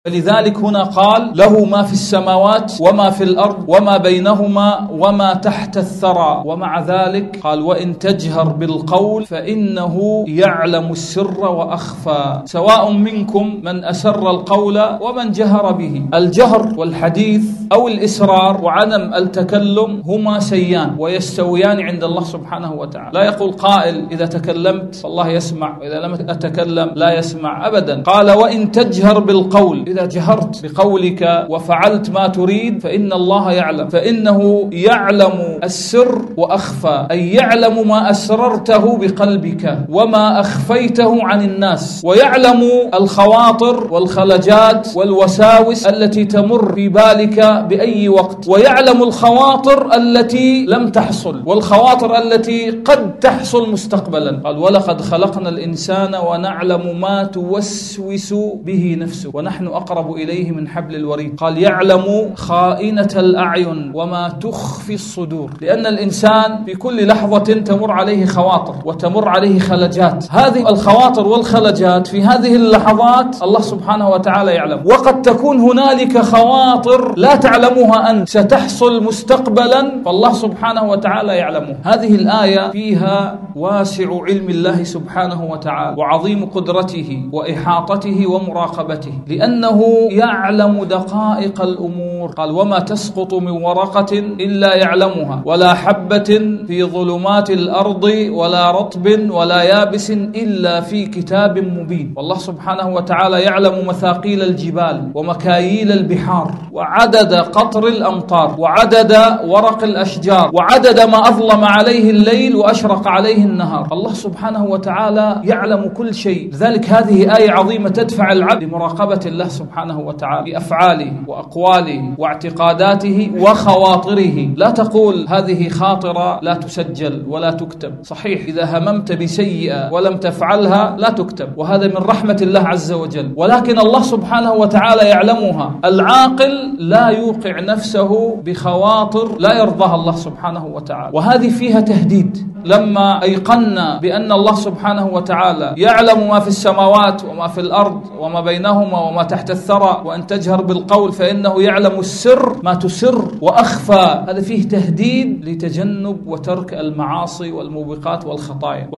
فلذلك هنا قال له ما في السماوات وما في الأرض وما بينهما وما تحت الثرى، ومع ذلك قال وإن تجهر بالقول فإنه يعلم السر وأخفى، سواء منكم من أسر القول ومن جهر به. الجهر والحديث أو الإسرار وعدم التكلم هما سيان ويستويان عند الله سبحانه وتعالى. لا يقول قائل إذا تكلمت فالله يسمع وإذا لم أتكلم لا يسمع أبدا. قال وإن تجهر بالقول، إذا جهرت بقولك وفعلت ما تريد فإن الله يعلم، فإنه يعلم السر وأخفى، أي يعلم ما أسررته بقلبك وما أخفيته عن الناس، ويعلم الخواطر والخلجات والوساوس التي تمر في بالك بأي وقت، ويعلم الخواطر التي لم تحصل والخواطر التي قد تحصل مستقبلا. قال ولقد خلقنا الإنسان ونعلم ما توسوس به نفسه ونحن أقرب إليه من حبل الوريد. قال يعلم خائنة الأعين وما تخفي الصدور، لأن الإنسان في كل لحظة تمر عليه خواطر وتمر عليه خلجات، هذه الخواطر والخلجات في هذه اللحظات الله سبحانه وتعالى يعلم، وقد تكون هنالك خواطر لا تعلمها أنت ستحصل مستقبلا فالله سبحانه وتعالى يعلمها. هذه الآية فيها واسع علم الله سبحانه وتعالى وعظيم قدرته وإحاطته ومراقبته، لأنه يعلم دقائق الأمور. قال وما تسقط من ورقة إلا يعلمها ولا حبة في ظلمات الأرض ولا رطب ولا يابس إلا في كتاب مبين. والله سبحانه وتعالى يعلم مثاقيل الجبال ومكاييل البحار وعدد قطر الأمطار وعدد ورق الأشجار وعدد ما أظلم عليه الليل وأشرق عليه النهار. الله سبحانه وتعالى يعلم كل شيء. لذلك هذه آية عظيمة تدفع العبد لمراقبة الله سبحانه وتعالى بأفعاله وأقواله واعتقاداته وخواطره. لا تقول هذه خاطرة لا تسجل ولا تكتب، صحيح إذا هممت بسيئة ولم تفعلها لا تكتب، وهذا من رحمة الله عز وجل، ولكن الله سبحانه وتعالى يعلمها. العاقل لا يوقع نفسه بخواطر لا يرضاها الله سبحانه وتعالى، وهذه فيها تهديد. لما أيقنا بأن الله سبحانه وتعالى يعلم ما في السماوات وما في الأرض وما بينهما وما تحت الثرى، وأن تجهر بالقول فإنه يعلم السر ما تسر وأخفى، هذا فيه تهديد لتجنب وترك المعاصي والموبقات والخطايا.